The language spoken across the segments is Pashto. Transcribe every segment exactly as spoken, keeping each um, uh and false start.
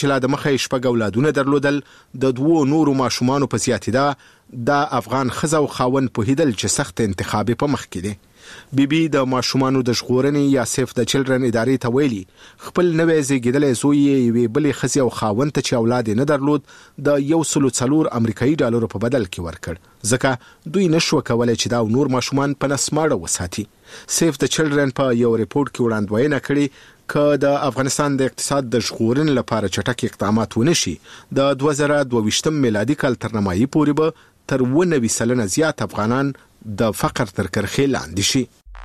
چې لا د مخه یې شپږ اولادونه درلودل، د دوو نورو ماشومانو په زیاتېدا د افغان ښځه او خاوند پوهېدل چې سخت انتخاب په مخ کې دی. بیبي د ماشومانو د ژغورنې یا سیف د چلډرن ادارې ته ویلي خپل نوی زیږېدلی زوی یې یوې بلې ښځې او خاوند ته چې اولاد یې نه درلود د یو سلو څلور امریکایي ډالرو په بدل کې ورکړ، ځکه دوی نشوه کولی چې دا نور ماشومان په نسماړه وساتي. سیف د چلډرن په یو ریپورت کې وړاندوینه کړې که د افغانستان د اقتصاد د ژغورنې لپاره چټک اقدامات ونشي، د دوه زره دوه ویشتم میلادي کال تر نیمایي پورې به تر اووه نوي سلنه زیات افغانان د فقر تر کرښې لاندې شي.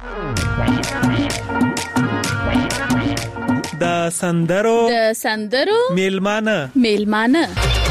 د سندرو د سندرو میلمانه میلمانه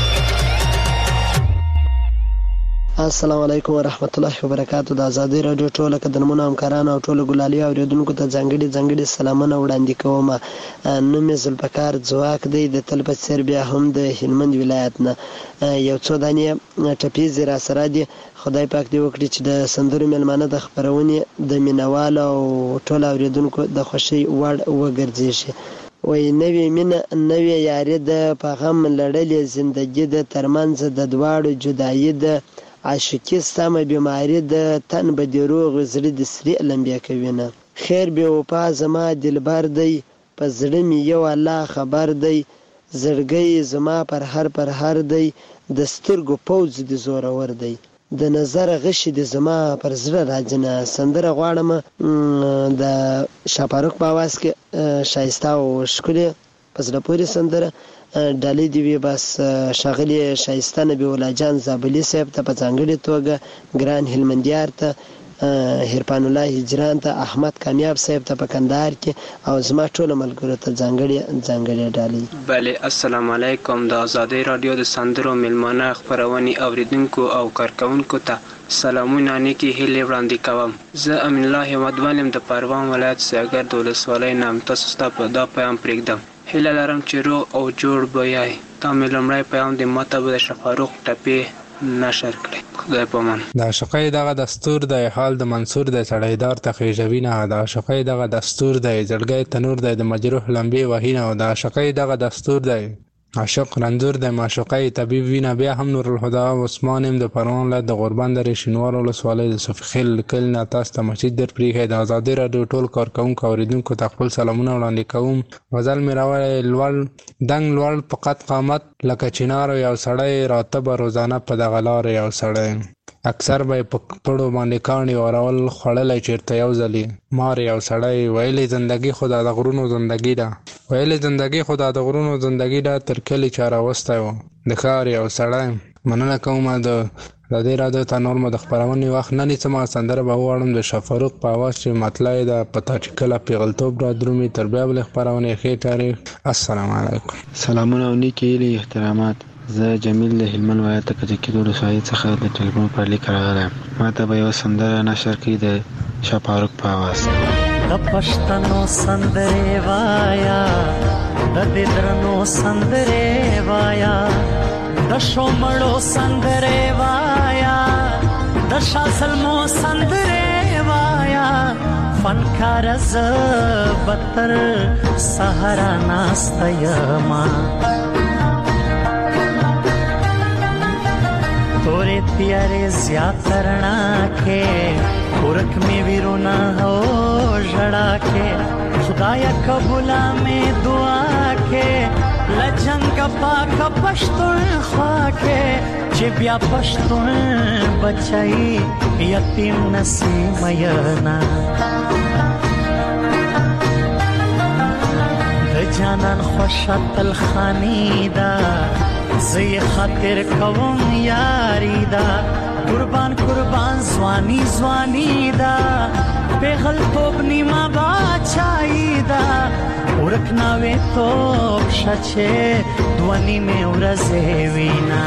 السلام علیکم ورحمت الله وبرکاتہ. د ازادي رادیو ټول قدرمنو همکارانو او ټول ګلالي اوریدونکو ته ځانګړي ځانګړي سلامونه وړاندې کوم. نوم یې ذوالفقار ځواک دی، د تل په څېر بیا هم د هلمند ولایت نه. یو څو دانې ټپیزې را سره دي. خدای پاک دې وکړي چې د سندرو میلمانه د خپرونې د مینوالو او ټول اوریدونکو د خوښۍ وړ وګرځي. وای نوې مینه نوې یاري د په غم لړلې زندګي د ترمنځ د دواړو جدایي د عاشقی سمه بیماری د تن به دی روغ زړه د سری لمبیا کوینه. خیر به وفا زما دلبر دی، په زړه می یو الله خبر دی، زړګی زما پر هر پر هر دی، د سترګو پوز د زوره ور دی، د نظر غشي د زما پر زړه راځنه. سندره غواړم د شاپاروک په आवाज کې شایسته او ښکلې پزړه پورې سندره ډالۍ دی وی. بس شاغلی شایسته نبی الله جان زابلی صاحب ته په ځانګړي توګه، ګران هلمندیار ته، هرپان الله هجران ته، احمد کامیاب صاحب ته په کندهار کې، او زما ټول ملګرو ته ځانګړي ځانګړي ډالۍ. بله السلام علیکم. د ازادي رادیو د سندرو میلمانه خپرونې اوریدونکو او کارکونکو ته سلامونه نیکې هیلې وړاندې کوم. زه امین الله حمدوال یم د پروان ولایت سیاګرد ولسوالۍ نه. تاسو ته په دا پیغام پرېږدم، هیله لرم چې روغ او جوړ به یای. دا مې لومړی پیغام دی، ماته به د شفاروق ټپې نشر کړي. خدای په امان. د عاشقۍ دغه دستور دی، حال د منصور دی، سړیدار ته خېژوي نه. د عاشقۍ دغه دستور دی، زړګی تنور دی، د مجروح لمبې وهي نه. د عاشقۍ دغه دستور دی، عاشق رنځور دی، معشوقۍ طبیب وینه. بیا هم نور الهدى عثمان یم د پروان ولایت د غوربند درې شینوار ولسوالۍ د صفي خیل کلي نه. تاسو ته مسجد در پرېښی. د ازادي راډیو ټول کارکوونکو اوریدونکو ته خپل سلامونه وړاندې کوم. غزل مې راوړی، لوړ دنګ لوړ په قد قامت لکه چنار یو سړی، راته به روزانه په دغه لار یو سړی. اکثر به په پړو باندې کاڼي اورول، خوړلی چېرته یو ځلې مار یو سړی. ویلې زندګي خو دا د غرونو زندګي ده، ویلې زندګي خو دا د غرونو زندګي ده، تر کلي چا راوستی و د ښار یو سړی. مننه کوم د ازادي راډیو ته نور مو د خپرونې وخت نه نیسم. سندره به وواړم د شفاروق په اواز چې مطلع یې ده په تا چې کله پیغلتوب را درومي. تر بیا بلې خپرونې ښې تاریخ. السلام علیکم. سلامونه او نیکې هیلې احترامات. زه جمیل د هلمند ولایت د کجکي ولسوالۍ څخه د ټلیفون پر لیک راغلی یم. ما ته به یوه سندره نشر کړي د شفاروق په اواز. د پښتنو سندرې وایا، د دې درنو سندرې وایا، د شومړو سندرې وایا، د شاه سلمو سندرې وایا. فنکار ز بتر سهارا ناسته یما، تورې تیارې زیات رڼا کې، ورک می ویرونا هو ژړا کې. خدایا قبولا مې دعا کې، لجنګ پاک پښتون خوا کې، چې بیا پښتون بچای یتیم نسیم ینا. د جانان خوشا تل خانی دا، زی خاطر کوم یاری دا، قربان قربان زوانی زوانی دا، پیغل توب نیما باچائی دا، ورکناوی توب شچه دوانی میں ورزے وینا.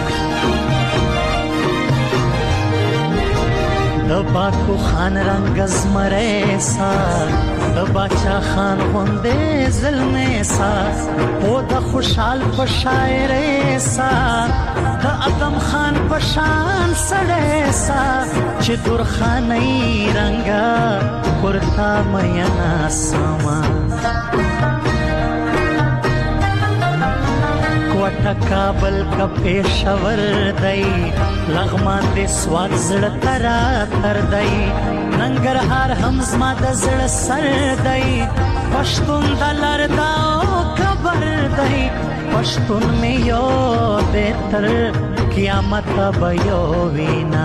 د باکو خان رنگ زمره سا، د باچا خان غنده ظلمه سا، او د خوشحال په شاعر سا، د ادم خان په شان سړی سا، چې دور خانای رنگا کرتا مینا سما. کوټه کابل کا پېښور دی لغمان دې سوات زړه ترا تر دی ننګرهار هم زما د زړه سر دی پښتون د لر دا خبر دی پښتون مې یو دې تر قیامت به یو وینا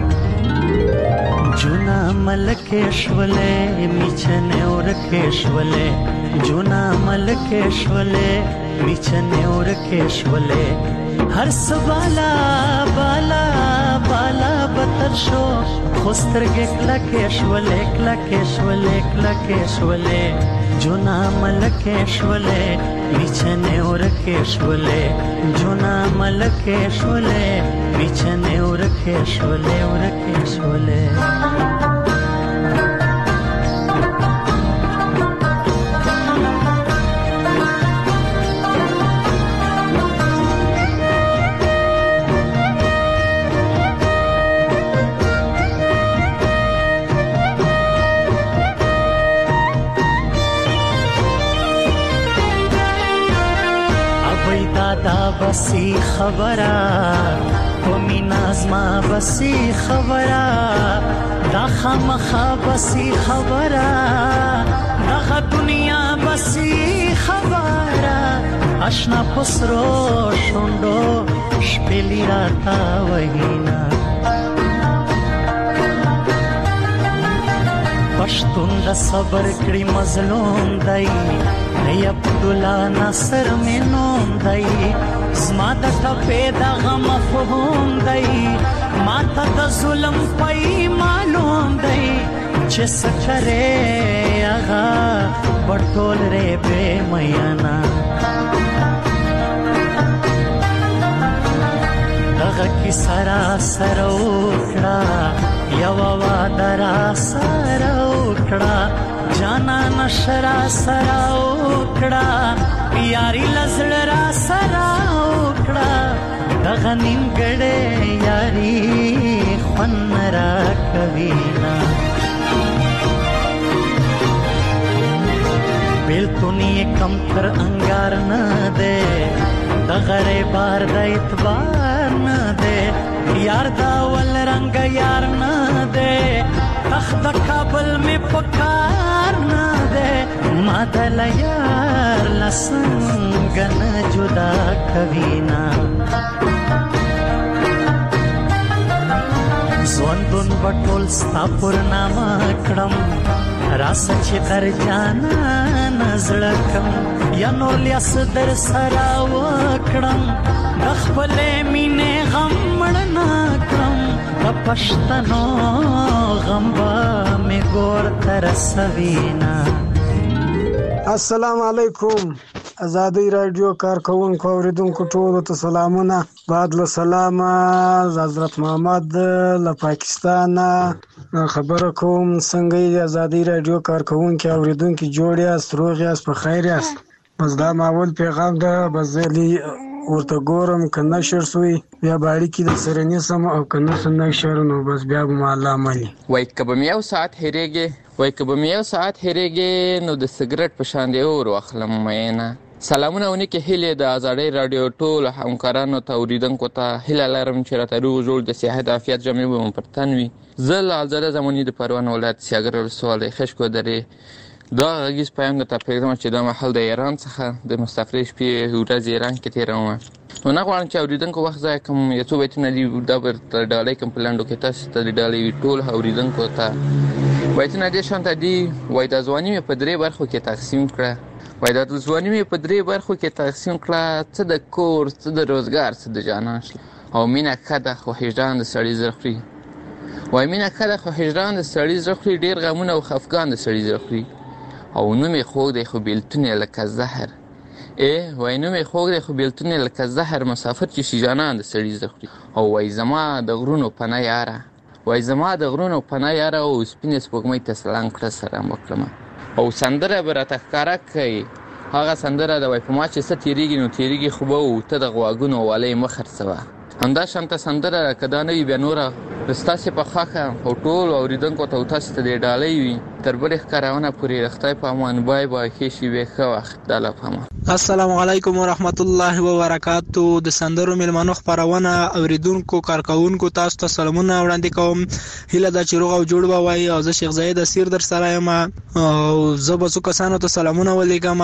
جونا ملکشولې میچنه ورکشولې جونا ملکشولې میچنه ورکشولې هر سوالا بالا بالا بتر شو خوسترګ کلکشولې کلکشولې کلکشولې جونا ملکشولې میچنه ورکشولې جونا ملکشولې میچنه ورکشولې ورکشولې بسی خبره و مینا زما بسی خبره دا خامخا بسی خبره دغه دنیا بسی خبره اشنا پسرو شوندو شپلی راتا وهینا پښتون د صبر کړي مظلوم دی ای عبدالله ناصر مینوم دی زما د ټپې دغه مفهوم دی ما ته د ظلم پای معلوم دی چې څه کرې هغه بټول رې بې میانا دغه کیسه را سره وکړه یوه واده را سره وکړه جانا نشرا سره وکړه یاري لزړه را سره وکړه دغه نیمګړې یاري خوند راکوي نه بیلتون یې کم تر انګار نه دی دغه بار د اعتبار نه دی یار دا ول رنگ یار نه دی تخت کابل می پکار نه دی ما دل یار لسنګ نه جدا کوي نه ځوندون بټول ستا پر نامه کړم راس چې در جانا نزړه کم یا نو لیاس در سره وکړم د خپلې مینې غم مړ نه کړم د پښتنو غم به مې ګور ته رسوي نه. السلام علیکم. ازادي رادیو کارکونکو اوریدونکو ټولو ته سلامونه. بعد له سلامه حضرت محمد له پاکستان خبره کوم. څنګه یې ازادي رادیو کارکونکو اوریدونکو جوړ یاست، روغ یاست، په خیر یاست؟ بس دا ماول پیغام ده، بس زلی ورته ګورم که نشر سوی بیا به اړیکې د سره نیسم او که نسو نشر نو بس بیا به مو الله مني. وایي که به مې یو ساعت هېرېږې وایي که به مې یو ساعت هېرېږې نو د سګرټ په شان دې اور واخلم مینه. سلامونه او نیکې هیلې د ازادۍ راډیو ټولو همکارانو ته اورېدونکو ته هیله لرم چې راته روغ جوړ د صحت عافیت جامې به مو پر تن وي. زه له الزاده زماني د پروان ولایت سیاګر ولسوالۍ خشکو درې دا غږیز پیام درته پرېږدم چې دا مهال د ایران څخه د مستقرې شپې ورځې ایران کې تېرومه. نو نه غواړم چې اورېدونکو وخت ضایع کړم. یو څو بیتونه دي دا به درته ډالۍ کړم په لنډو کې تاسو ته د ډالۍ ټول اورېدونکو ته. بیتونه دې شانته دي. وایي دا ځواني مې په درې برخو کې تقسیم کړه وایي دا ځواني مې په درې برخو کې تقسیم کړه څه د کور، څه د روزګار، څه د جانان شله. او مینه ښه ده خو هجران د سړي زړه خوري. وایي مینه ښه ده خو هجران د سړي زړه خوري، ډېر غمونه او خفګان د سړي زړه خوري. او نوم یې خوږ دی خو بېلتون یې لکه زهر. ای وایي نوم یې خوږ دی خو بېلتون یې لکه زهر، مسافر چې شي جانان د سړي زړه خوري. او وایي زما د غرونو پناه یاره وایي زما د غرونو پناه یاره او سپینې سپوږمۍ ته سلام کړه سلام وکړمه. او سندره به راته ښکاره کوي هغه سندره د وایي په ما چې څه تېرېږي نو تېرېږي خو به و ته د غواګونو والۍ مه خرڅوه. همدا شانته سندره که دا نه وي بیا نوره ستاسې په خوښه او ټولو اورېدونکو ته او تاسې ته دې ډالۍ وي تر بلې ښکارونه پورې خدای په امان. بای بای. ښې شېبې ښه وخت. د الله په امان. السلام علیکم ورحمت الله وبرکاتو. د سندرو میلمنو خپرونه اوریدونکو کارکونکو تاسو ته سلامونه وړاندې کوم. هیله ده چې روغ او جوړ به وای. او زه شیخ زاید اسیر در سره یم او زه به څو کسانو ته سلامونه ولیکم.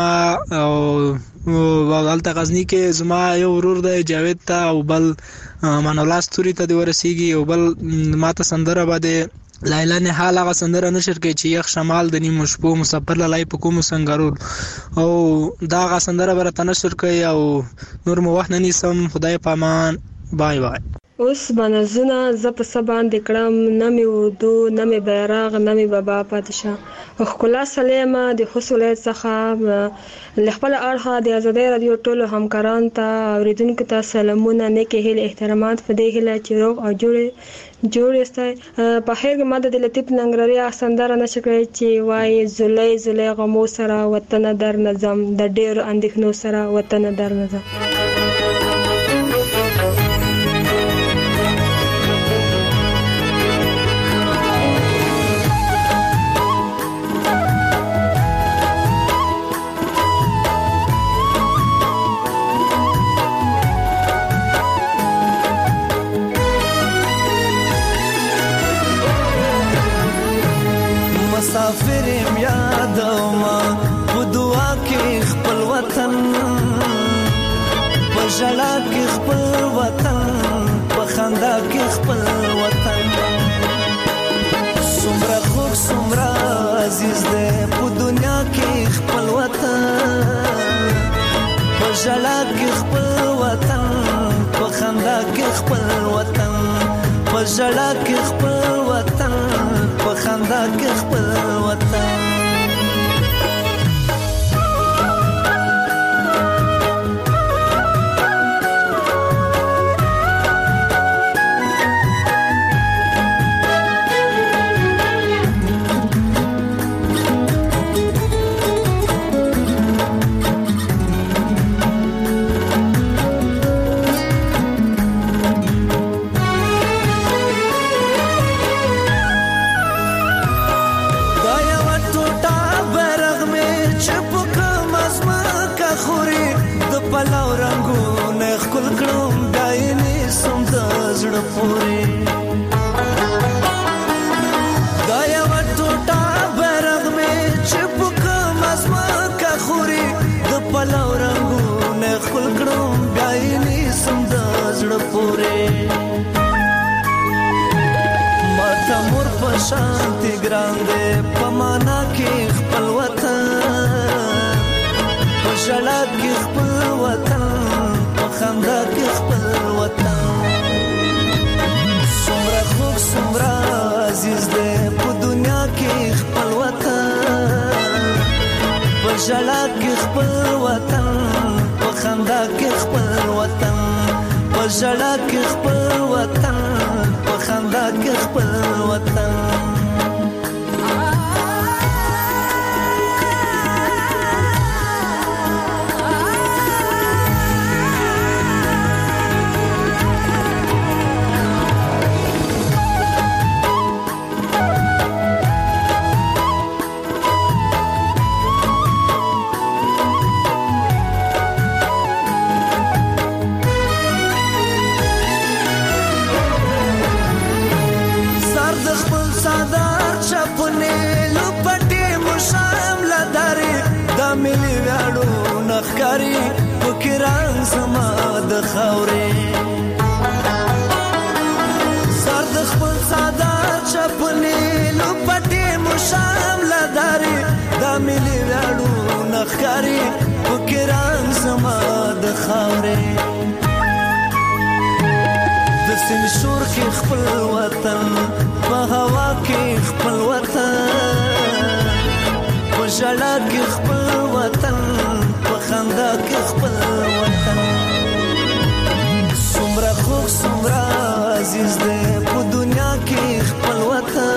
او هلته غزني کې زما یو ورور دی جاوید ته او بل امان الله ستوري ته دی ورسیږي او بل ماته سندره باندې لایلا نه حال هغه سندره نشر کوي چې یخ شمال د نیمو شپو مسافر لای په کوم سنگرول او دا هغه سندره برته نشر کوي او نور مو وخت نه نیسم. خدای په امان. بای بای. اوس بنزونه ز په سبان د کړم نه می اردو نه می بیرغ نه می بابا پادشاه خلا سلیمه د حسولت څخه لخپل اړه د آزادۍ رادیو ټولو همکاران ته اوریدونکو ته سلامونه نیکه هیل احترامات په دې هیله چې روغ او جوړ جوړ استای. په هغه ماده د لطیف ننګرهاري سندره نشکړي چې وای زولای زولای غمو سره وطن در نظم د ډېر اندېښنو سره وطن در نظم. مسافرم یادوما په دعا کې خپل وطن په ژړا کې خپل وطن په خندا کې خپل وطن څومره خوږ څومره عزیز دی په دنیا کې خپل وطن په ژړا کې خپل وطن په خندا کې خپل وطن په ژړا کې خپل وطن په خندا کې خپل وطن. شانتی ګرانده پمانا کې خپل وطن په ژړا کې خپل وطن په خندا کې خپل وطن څومره خوږ څومره عزیز دی په دنیا کې خپل وطن په ژړا کې خپل وطن په خندا کې خپل وطن په ژړا کې خپل وطن په خندا کې خپل وطن. نخکاری فکران زما د خاورې سر د خپل سادار چپنې لپټې مشام لداري د ملي وړو نخکاری فکران زما د خاورې د سین شور کې خپل وطن په هوا کې خپل وطن په ژړا کې خپل وطن په خندا کې خپل وطن څومره خوږ څومره عزیز دی په دنیا کې خپل وطن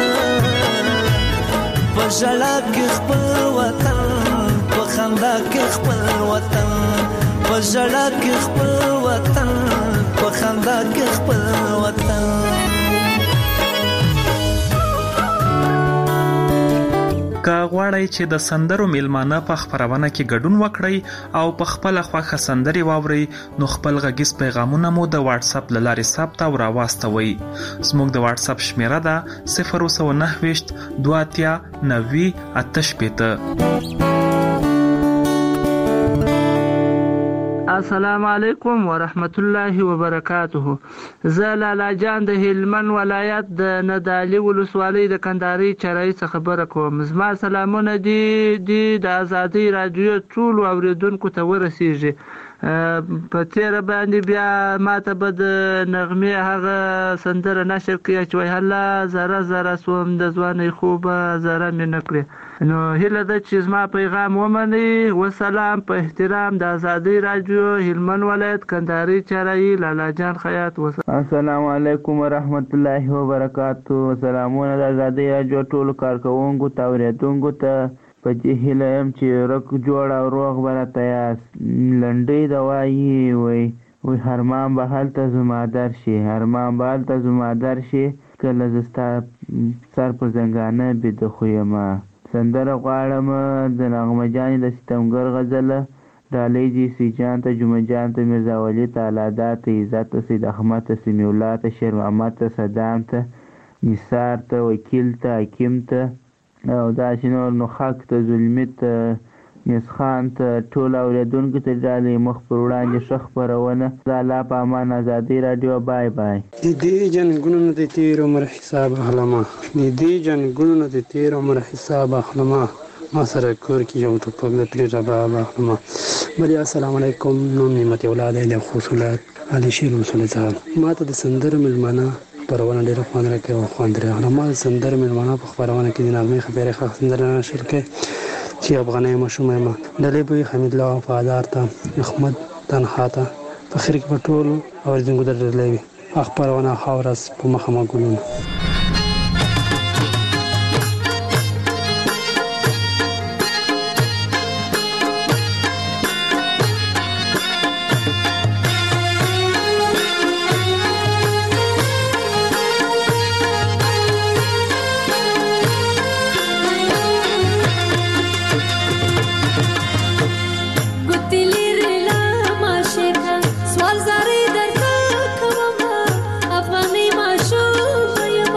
په ژړا کې خپل وطن په خندا کې خپل وطن په ژړا کې خپل وطن په خندا کې خپل وطن. که غواړئ چې د سندرو میلمانه په خپرونه کې ګډون وکړئ او په خپله خوښه سندرې واورئ نو خپل غږیز پیغامونه مو د واتس اپ له لارې ثبت او راواستوئ. زموږ د واتس اپ شمیره ده صفر اووه نهه ویشت دوه اتیا نوي اته شپېته. السلام علیکم ورحمت الله وبرکاته. زه لالا جان د هلمند ولایت د ندالي ولسوالۍ د کندهاري چرای څخه خبره کوم. زما سلامونه دي د ازادۍ رادیو ټولو اوریدونکو ته ورسیږي. په تیره باندې بیا ماته به د نغمې هغه سندره نشر کړي چې وایي هله زره زره سوم د ځوانۍ خوبه زره مې نه کړې. نو هیله ده چې زما پیغام ومنئ. وسلام په احترام د ازادۍ رادیو هلمند ولایت کندهاري چرای لالا جان خیاط. السلام علیکم ورحمت الله وبرکاتو. سلامونه د ازادۍ رادیو ټولو کارکوونکو ته اوریدونکو ته. په دې هیله یم چې رک جوړ او روغ به راته یاست. لنډۍ د وایي وایي وایي هرمان به هلته زما در شي، هرمان به هلته زما در شي، کله زه ستا سر پر زنګانه بیده خو یمه. سندره غواړم د نغمه جانې د ستمګر غزله، ډالۍ دي سی جان ته، جمعه جان ته، میرزا ولي ته، الادا ته، عزت ته، سید احمد ته، سمیع الله ته، شیر محمد ته، صدام ته، نثار ته، وکیل ته، حکیم ته او داسې نور، نو حق ته، زلمي ته، میسخان ته، ټول اوریدونکو ته ډالۍ مخ پر وړاندې ښه خپرونه. د الله په امان. ازادۍ راډیو. بای بای. د دې جنګونو نه د تیر عمر حساب اخلمه، د دې جنګونو نه د تیر عمر حساب اخلمه، ما سره کور کې یو ټوپک د پیر رباب اخلمه. بلې السلام علیکم. نوم نعمت اولاد د خصوصات علي شیر رسول صاحب. ما ته د سندر ملمنه خبرونه ډېره خوند راکوي او خوند راغله. ما د سندر ملمنه په خبرونه کې د نغمې خبرې ښه سندره نشر کړې چې افغانۍ ماشوم یم. ډلې به حمید الله وفادار ته، احمد تنها ته، په خیر کې په ټولو اوریدونکو ته ډېر وي. خبرونه ښه ورځ په مخه مه ګلونه. سوال زاری در کومه افغانی ماشوم یم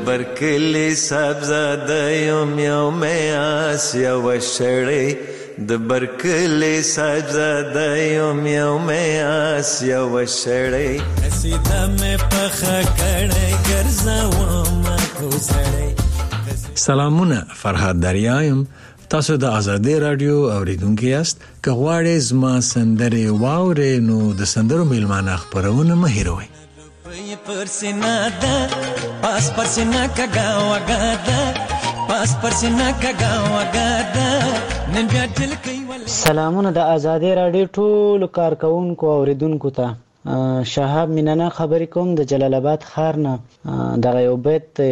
برکلی صاحبزاده یم یو می آس یو شړی د برکلی صاحبزاده یم یو می آس یو شړی قصیده مې پخه کړی ګرځوم کوزړی. سلامونه، فرهاد دریا یم. تاسو د آزادۍ رادیو اوریدونکي یاست. که غواړئ زما سندرې واورئ نو د سندرو میلمانه خپرونه مه هېروئ. پر سینا ده پاس پر سینا کګا وګا ده پاس پر سینا کګا وګا ده نن بیا دل کوي. سلامونه د آزادۍ رادیو ټول کارکونکو اوریدونکو ته. شهاب مینانا خبرې کوم د جلال آباد ښار نه. دغه یو بیت د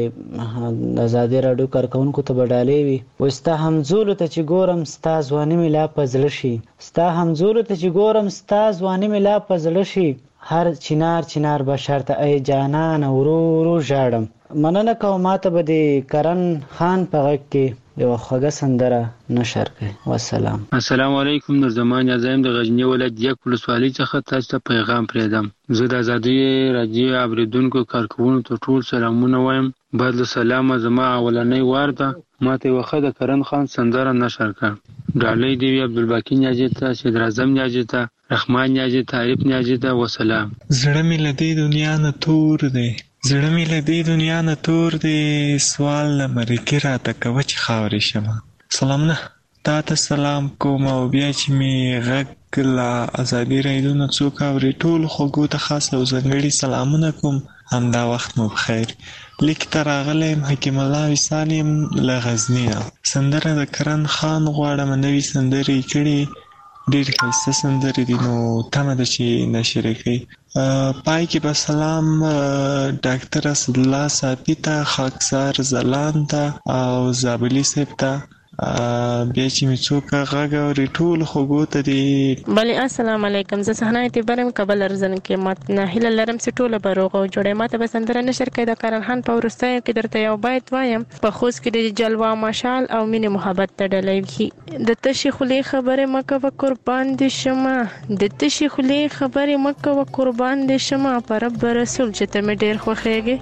آزادۍ رادیو کارکونکو ته به ډالۍ وي. وایي ستا همزولو ته چې ګورم ستا ځواني مې لا په زړه شي، ستا همزولو ته چې ګورم ستا ځواني مې لا په زړه شي، هر چنار چنار بشر ته ای جانان ورو ورو ژاړم. مننه کوم ماته به د کرن خان په غږ کې یو خوږه سندره نشر کړي. والسلام. السلام علیکم. نور زمان عظیم د غزنی ولایت یک ولسوالۍ څخه تاسو ته پیغام پرېږدم. زه د آزادۍ رادیو اوریدونکو کارکوونکو ته ټول سلامونه وایم. بعد له سلامه زما اولنۍ وار ده ماته یو ښه د کرن خان سندره نشر کړه. ډالۍ دی وي عبدالباقي نیاجي ته، صدر اعظم نیاجي ته، رحمان نیاجي ته، عارف نیاجي ته. وسلام. زړه مې له دې دنیا نه تور دی، زړه مې له دې دنیا نه تور دی، سوال له مرګي راته کوه چې خاورې شمه. سلامونه، تا ته سلام کوم او بیا چې مې غږ له ازادي رادیو نه څوک اوري ټول خوږو ته خاص او ځانګړي سلامونه کوم. همدا وخت مو بخیر. لیک ته راغلی یم حکیم الله وصال یم له غزني نه. سندره د کرن خان غواړم. نوي سندرې کړي، ډېر ښایسته سندرې دي، نو تمه ده چې نشر یې کړي. پای کې به سلام ډاکټر اسدالله صافي ته، خاکسار ځلان ته او زابلي صاحب ته. بیا چې مې څوک غږ اوري ټول خوږو ته دي. بلې السلام علیکم. زه صحنه اعتبار یم کابل ارزن کې. ما هیله لرم چې ټوله به روغ او جوړه. ماته به سندره نشر کړي د کرن خان په وروستیو کې درته یو بیت وایم. په خوست کې د جلوه مشال او مینې محبت ته ډالۍ وي. د تشې خولې خبرې مه کوه قربان دې شمه، د تشې خولې خبرې مه کوه قربان دې شمه، په رب رسول چې ته مې ډېر خوښېږې.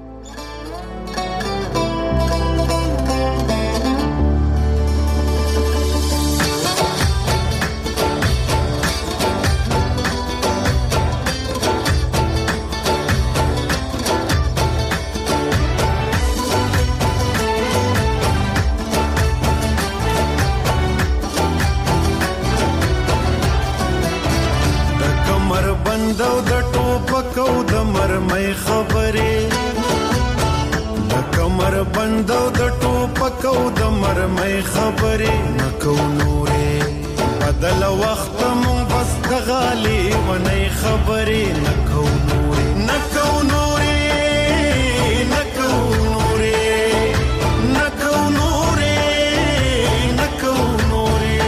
بندو د ټوپکو د مرمۍ خبرې، د کمر بندو د ټوپکو د مرمۍ خبرې، نکو نورې بدل وخت مون بس د غالي ونې خبرې، نکو نورې نکو نورې نکو نورې نکو نورې نکو نورې.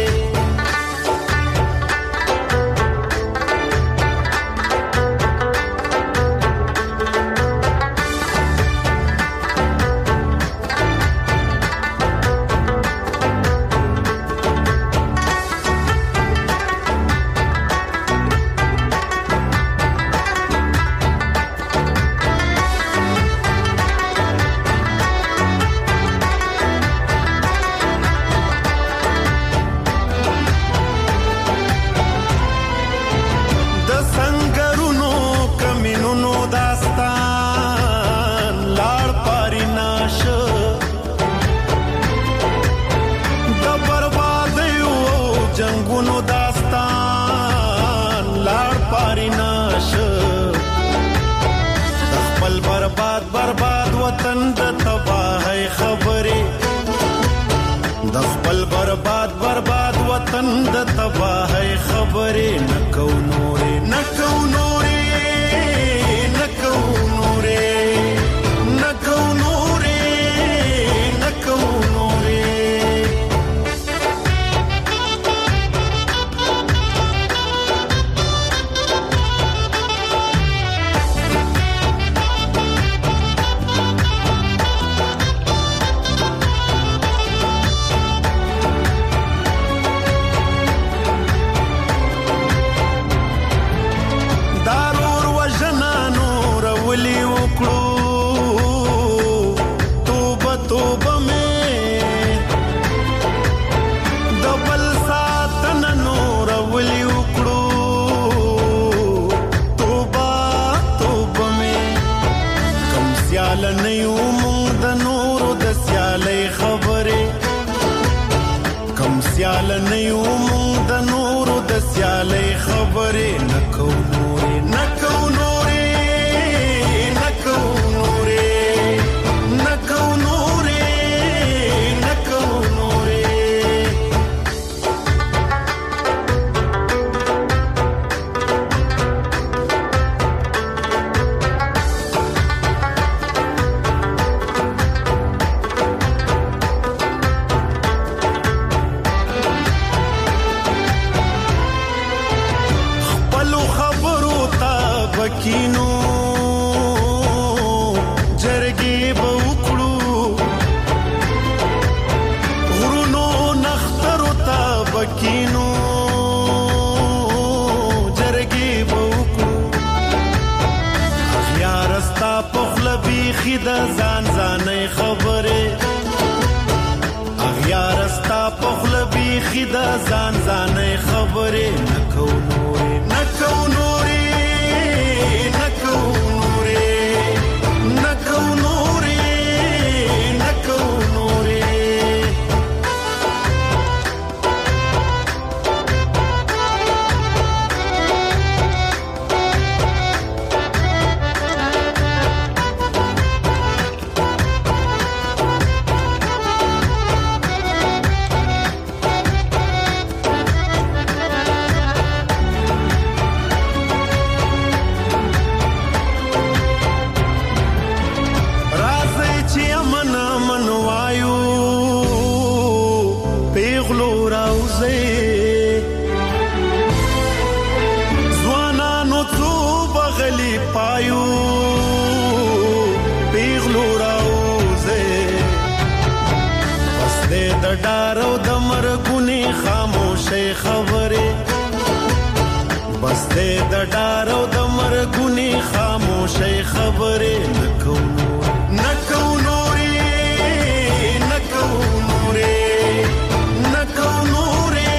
برباد وطن د تباہی خبرې، د خپل برباد برباد وطن د تباہی خبرې، نکو نورې نکو نورې نکو نورې نکو نورې نکو نورې. خوشاله خبرې نکو نورې نکو نورې نکو نورې نکو نورې نکو نورې کینو جرګې به وکړو غرونو نخترو ته به کینو جرګې به وکړو اخیار ستا په خوله بیخي د ځان ځانۍ خبرې اخیار ستا په خوله بیخي د ځان ځانۍ خبرې نه کوو نورې نه کوو نورې ډارو د مرګونی خاموشه خبره بس دې د ډارو د مرګونی خاموشه خبره نکو نکو نورې نکو نورې نکو نورې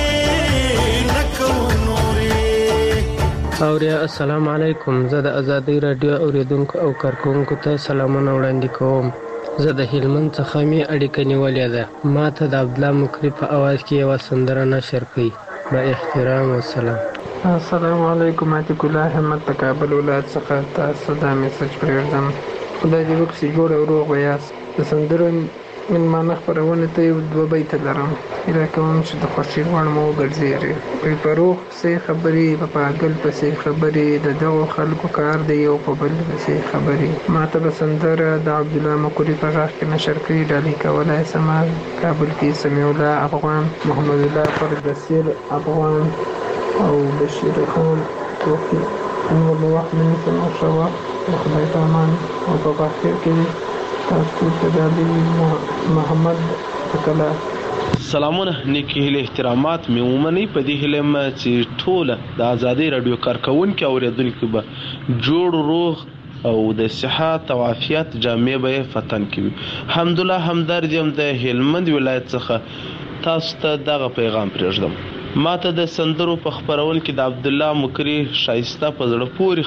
نکو نورې. اوریا السلام علیکم. زه د ازادي رادیو اوریدونکو او کارکونکو ته سلامونه وړاندې کوم. زه د هلمند څخه مې اړیکه نیولې ده. ما ته د عبدالله مکري په اواز کې یوه سندره نشر کړئ. با احترام وسلام. السلام علیکم. عتیق الله احمد د کابل ولایت څخه تاسو دا میسج پرېږدم. خدای دې وکړي جوړ او روغ یاست. د سندرو مېلمانه خپرونې ته یو دوه بیته لرم. هیله کوم چې د خوښۍ وړ مو وګرځېږي. وایي په روغ پسې خبرې په پاګل پسې خبرې د دغو خلکو کار دی یو په بل پسې خبرې. ما ته به سندره د عبدالله مکري په غږ کې نشر کړي. ډالۍ کولی سمه کابل کې سمیع الله افغان، محمد الله فردسیر افغان او بشیر خان توفیق. نور د وخت نه نیسم او ښه وخت د خدای په امان او په بخیر کې تاسو ته د محمد کلا سلامونه نیکی هیله احترامات مې ومنئ. په دې هیله م چې ټوله د ازادۍ راډیو کارکوونکي اوریدونکي به جوړ روغ او د صحت او عافیت جامې به یې فتن کوي. الحمدلله همدرد یم د هلمند ولایت څخه تاسو ته دغه پیغام پرېږدم. ما ته د سندرو په خپرول کې د عبدالله مکري شایسته په زړه پورې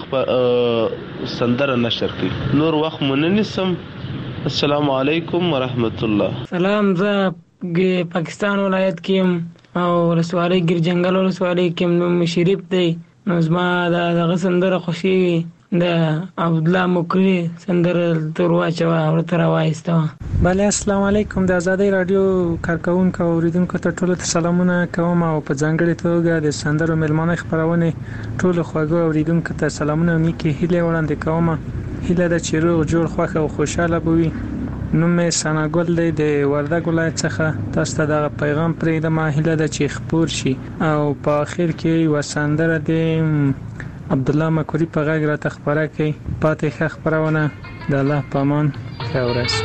سندره نشر کړي. نور وخت مو نه نیسم. السلام علیکم ورحمت الله. سلام. زه پاکستان ولایت کې او ولسوالۍ ګیرجنګل ولسوالۍ کې نوم شریف دی. نو زما دغه سندره خوښېږي. د عبدالله مکري سندره تر واچوه ورته راوایسته. بله السلام علیکم. د ازادۍ راډیو کارکوونکو او اوریدونکو ته ټولو ته سلامونه کوم او په ځانګړې توګه د سندرو مېلمانه خپرونې ټولو خوږو اوریدونکو ته سلامونه او نیکې هیلې وړاندې کوم. هیله ده چې روغ جوړ خوښ او خوشحاله به وي. نوم مې ثناګل دی د وردګ ولایت څخه. تاسو ته دغه پیغام پرېږدم. هیله ده چې خپور شي او په آخر کې یوه سندره د عبدالله مکري په غږ راته خپره کړئ. پاتې ښه خپرونه. د الله په امان. ښه ورځ.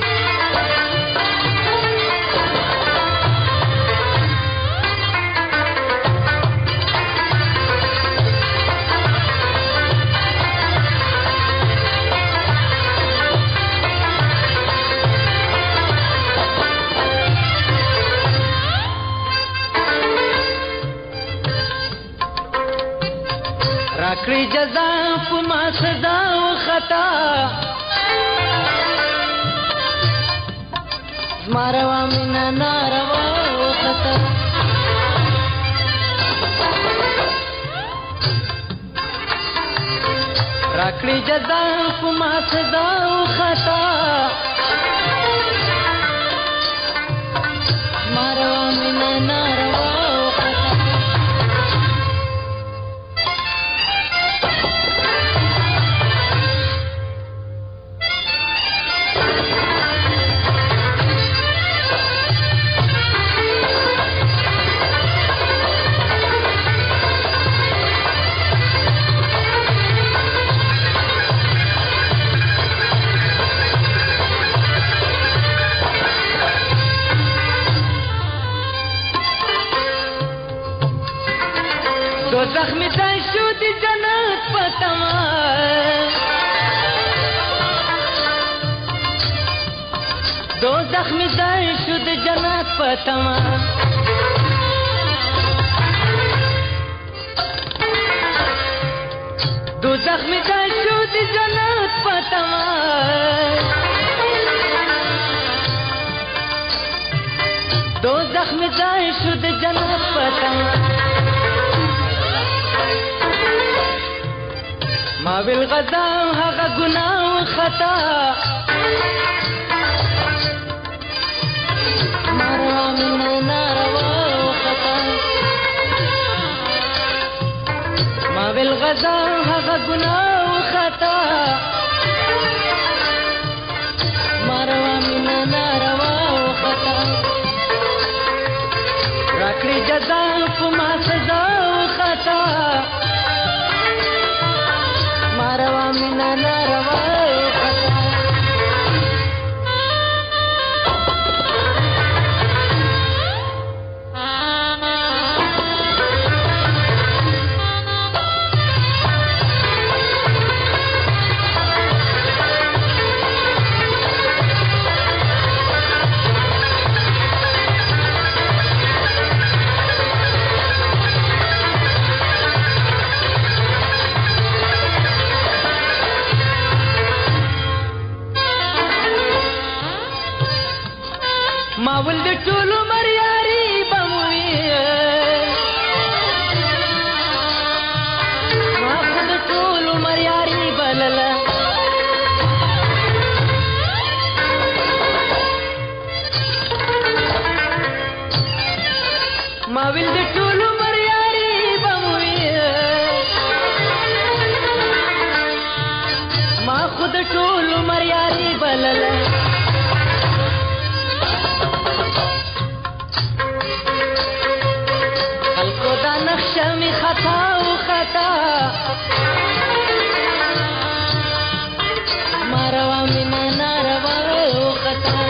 راکړي جزا په ما سزا او خطا زماروا مینا ناروا او خطا راکړي جزا په ما سزا او خطا ماروا مینا ناروا او خطا دوزخ می ځای شو د جنت په تمه دوزخ می ځای شو د جنت په تمه دوزخ می ځای شو د جنت په تمه دوزخ می ځای شو د جنت په تمه ما بالغذا هغه ګناه او خطا ماروا مینا ناروا او خطا ما بالغذا هغه ګناه او خطا ماروا مینا ناروا او خطا راکړي جزا په ما سزا او خطا ماروا مینا ناروا ما ول د ټولو مریاري بموي ما د ټولو مریاري بللا ما ول د ټولو مریاري بموي ما خود ټولو مریاري بللا شمی خطا و خطا ماروا مینا ناروا و خطا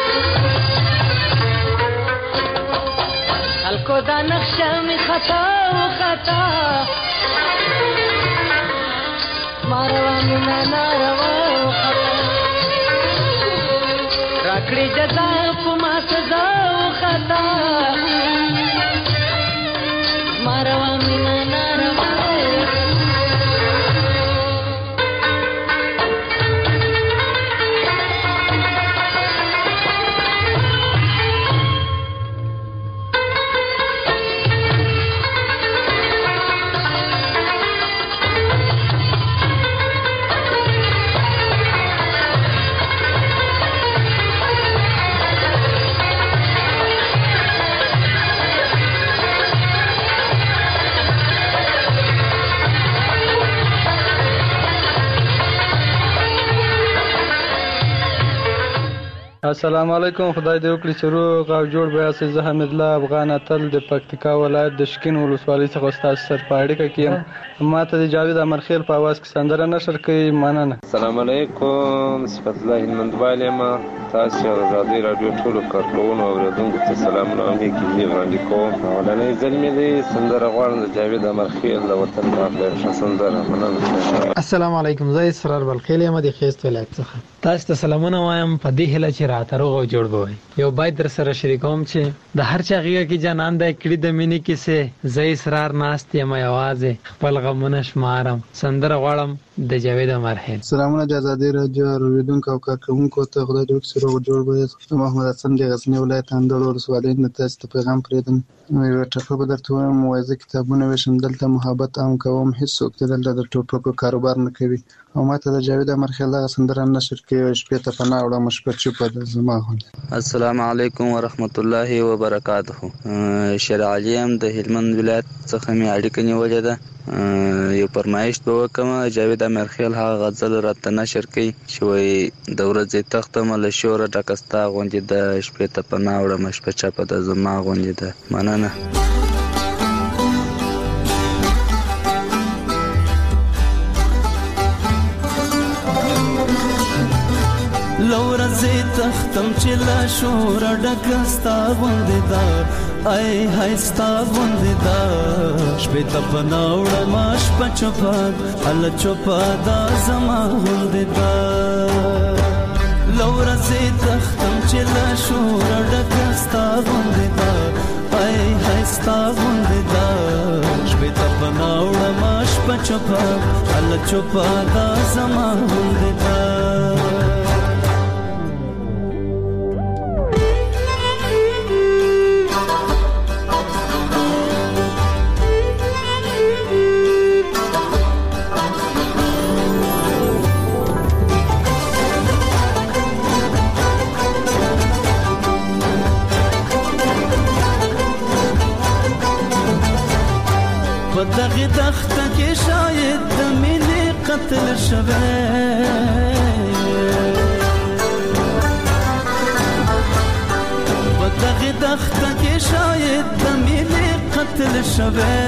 خلکو دا نقشه می خطا و خطا ماروا مینا ناروا و خطا راکړي جزا په ما سزا و خطا ماروا مینا ناروا السلام علیکم خدای دې وکړي چې روغ او جوړ به یاست. زه حمید الله افغان اتل د پکتیکا ولایت د شکین ولسوالۍ څخه ستاسو سره په اړیکه کې یم. ما ته د جاوید امرخیل په اواز کې سندره نشر کوي. مننه. السلام علیکم، صفت الله هلمندوال یم. تاسو د آزادۍ راډیو ټولو کارکوونکو او اوریدونکو ته سلامونه او نیکې هیلې وړاندې کوم. اولنۍ ځل مې دی سندره غواړم د جاوید امرخیل د وطن پاک د ښه سندره. مننه. السلام علیکم، زه اسرار بلخیل یم د خوست ولایت څخه. تاسو ته سلامونه وایم په دې هیله چې راته روغ او جوړ بوي. یو باید در سره شریکوم چې د هر چا غیږه کې جانان د کړي د مینې کیسه زې اسرار ناست یم یوازې خپل غمونه شمارم سندره غواړم د جاوید مرحل. سلامونه د ازادي رادیو اوریدونکو او کارکونکو ته خدای دې وکړي روغ جوړ بوي. محمد حسن د غزنی ولایت اندړ ولسوالۍ نه تاسو ته پیغام پرېدم. یو ټکو به درته وایم وایي کتابونه ویشم دلته محبت عام کوم هیڅوک دلته د ټوپکو کاروبار نه کوي او ماته د جاوید مرخیل هغه سندره نشر کوي شپې ته پناه وړم شپه چوپه د زما غوندې. السلام علیکم ورحمت الله وبرکاته. شیر علیم د هلمند ولایت څخه مې اړیکه نیولې ده. یو فرمایش به وکم جاوید مرخیل هغه غزل راته نشر کوي چې وایي د ورځې تختم له شوره ډکه ستا غوندې ده شپې ته پناه وړم شپه چوپه د زما غوندې ده. مننه. لورځې تختم چې لا شور ډکه ستا غوندې ده ای های ستا غوندې ده شپې ته پناه وړم شپه چوپه هله چوپه دا زما غوندې ده. لورځې تختم چې لا شور ډکه ستا غوندې ده ای های ستا غوندې ده شپې ته پناه وړم شپه چوپه هله چوپه دا زما غوندې ده. په دغه دښته کې شاید د مینې قتل شوی په دغه دښته کې شاید د مینې قتل شوی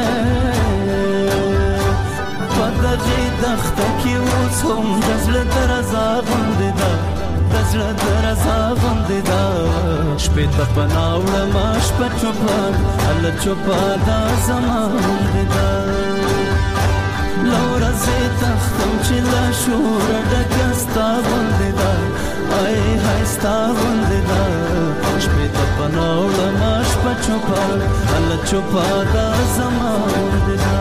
په دغه دښته کې اوس هم د زړه درزا غوندې ده د زړه درزا غوندې ده شپې ته پناه وړم شپه چوپه هله چوپه دا زما غوندې ده. له ورځې تختم چې له شوره ډکه ستا غوندې ده ای های ستا غوندې ده شپې ته پناه وړم شپه چوپه هله چوپه دا زما غوندې ده.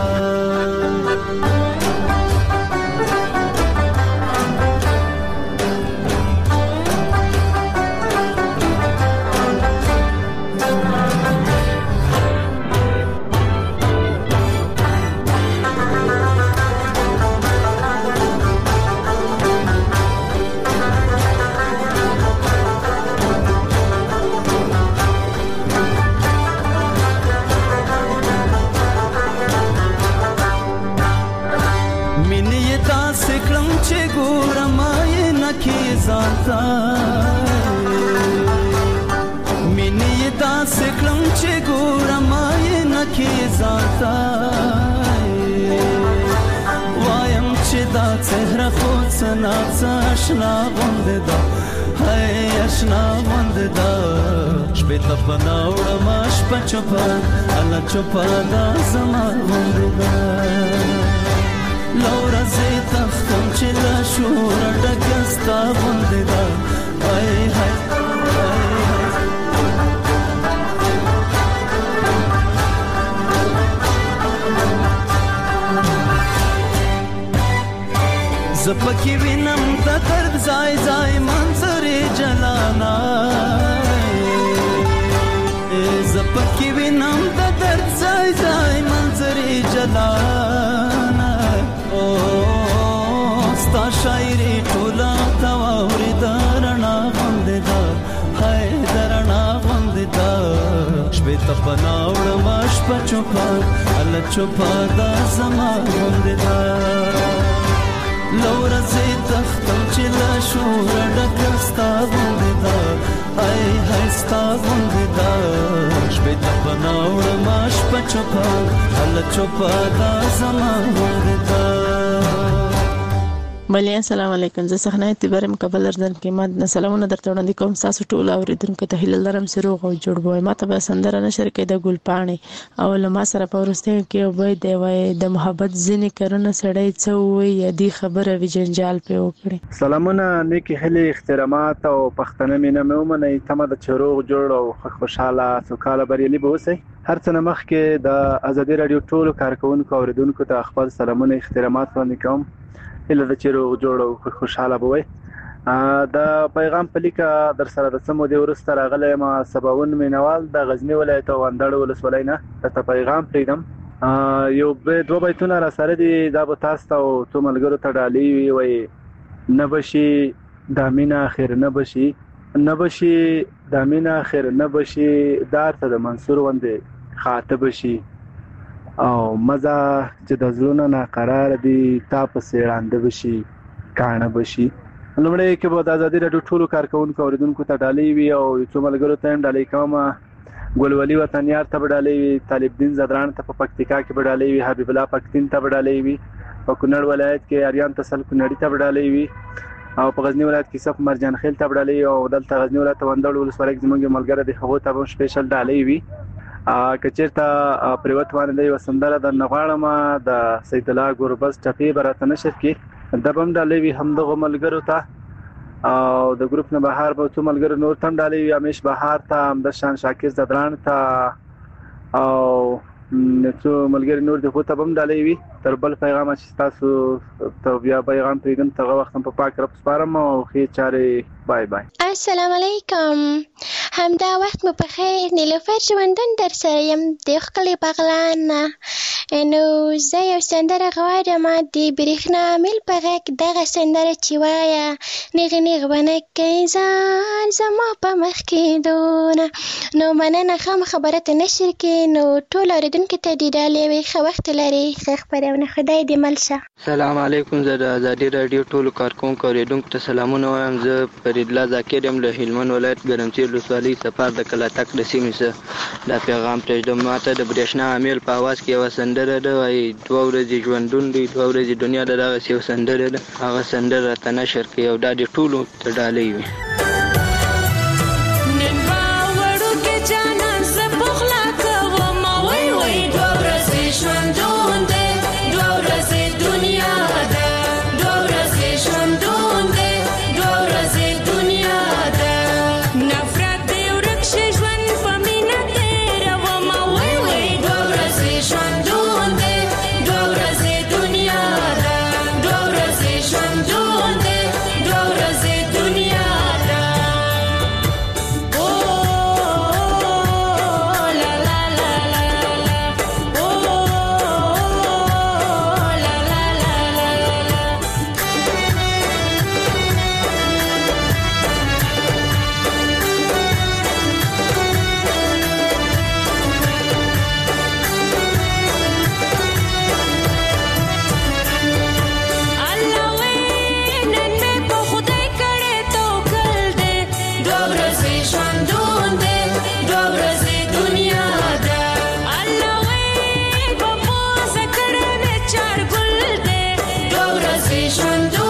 مینې داسې کړم چې ګورم آینه کې ځانته وایم چې دا څهره خو څه ناڅه اشنا غوندې ده هی اشنا غوندې ده شپې ته پناه وړم شپه چوپه هله چوپه دا زما غوندې ده. له ورځې تختم چې له شوره ډکه ستا غوندې ده ای های زه پکې وینم د درد ځای ځای منظرې جلانا زه پکې وینم د درد ځای ځای منظرې جلانا ستا شاعري ټوله تا واورېده رڼا غوندې ده هی د رڼا غوندې ده شپې ته پناه وړم شپه چوپه هله چوپه دا زما غوندې ده. له ورځې تختم چې له شوره ډکه ستا غوندې ده ای های ستا غوندې ده شپې ته پناه وړم شپه چوپه هله چوپه دا زما غوندې ده. بلې السلام علیکم. زه صحنه اعتبار مقبل ارزن کې ما سلامونه درته وړاندې کوم. تاسو ټول اوریدونکو ته هیله لرم چې روغ او جوړ وئ. ما ته به سندره نشر کې د ګل پاڼې او له ما سره په وروستیو کې یو بیت دی وایي د محبت ځینې کارونه سړی څه ووایي یا دې خبره وي جنجال پرې وکړي. سلامونه، نیکې هیلې، احترامات او پښتنه مینه مې ومنئ. تمه ده چې روغ جوړ او خوشحاله سوکاله بریالي به اوسئ. هر څه نه مخکې د ازادي راډیو ټولو کارکونکو او اوریدونکو ته خپل سلامونه احترامات وړاندې کوم. هیله ده چې روغ جوړ او خوشحاله به وئ. د پیغام په لیکه در سره د څه مودې وروسته راغلی یم. سباوون مینوال د غزني ولایت او اندړ ولسوالۍ نه درته پیغام پرېږدم. یو دوه بیتونه را سره دي، دا به تاسو ته او څو ملګرو ته ډالۍ وي. وایي نه بشي دا مینه خیر نه بشي، نه بشي دا مینه خیر نه بشي، دار ته د منصور غوندې خاطه بشي او مزه چې د زړونو ناقرار دي تا پسې ړانده بشي کاڼه بشي. لومړی کې به د ازادي راډیو ټولو کارکونکو اوریدونکو ته ډالۍ وي او څو ملګرو ته هم ډالۍ کوم. ګلولي وطنیار ته به ډالۍ وي، طالب دین زدران ته په پکتیکا کې به ډالۍ وي، حبیب الله پښتین ته به ډالۍ وي، په کونړ ولایت کې اریان تسل کونړي ته به ډالۍ وي او په غزنی ولایت کې صف مرجان خیل ته به ډالۍ وي او دلته غزنی ولایت وندړ ولسوالۍ کې زموږ ملګری دی هغه ته به سپیشل ډالۍ وي. کچېرته پریوت باندې یو سندره د نغواړم د سید الله ګوربز ټپی برته نشر کې د بم ډالۍ وي هم دغه ملګرو ته او د ګروپ نه بهار به څو ملګرو نور تم ډالۍ وي، امیش بهار ته هم د شان شاکر زدران ته او څو ملګری نور د خو ته بم ډالۍ وي. تر بل پیغام چې تاسو ته بیا پیغام پریږدم تر وخت په پاک رب سپارم او خې چارې بای بای. السلام علیکم، همدا وخت مو په خیر. نیلوفر ژوندون در سره یم د ښکلي بغلان نه. نو زه یو سندره غواړم د برېښنا میل په غږ دغه سندره چې وایه نیغې نیغ به نه کوي ځان زما په مخ کې دونه. نو مننه ښه خبره ته نشر کې. نو ټول اورېدونکو ته دې ډالۍ وي. ښه وخت لرئ، ښه خپرونه. خدای دې مل شه. سلام علیکم. زه د ازادي راډیو ټولو کارکونکو اوریدونکو ته سلامونه وایم. زه فرید الله ذاکر یم له هلمند ولایت ګرمسیر ولسوالۍ سفر د کلاتک د سیمې څخه. دا پیغام پرېږدم. ماته د برېښنا امیل په اواز کې یوه سندره ده، وایي دوه ورځې ژوندون دی دوه ورځې دنیا ده، دغسې یو سندره ده. هغه سندره راته نشر کړي او دا دې ټولو ته ډالۍ وي. Sion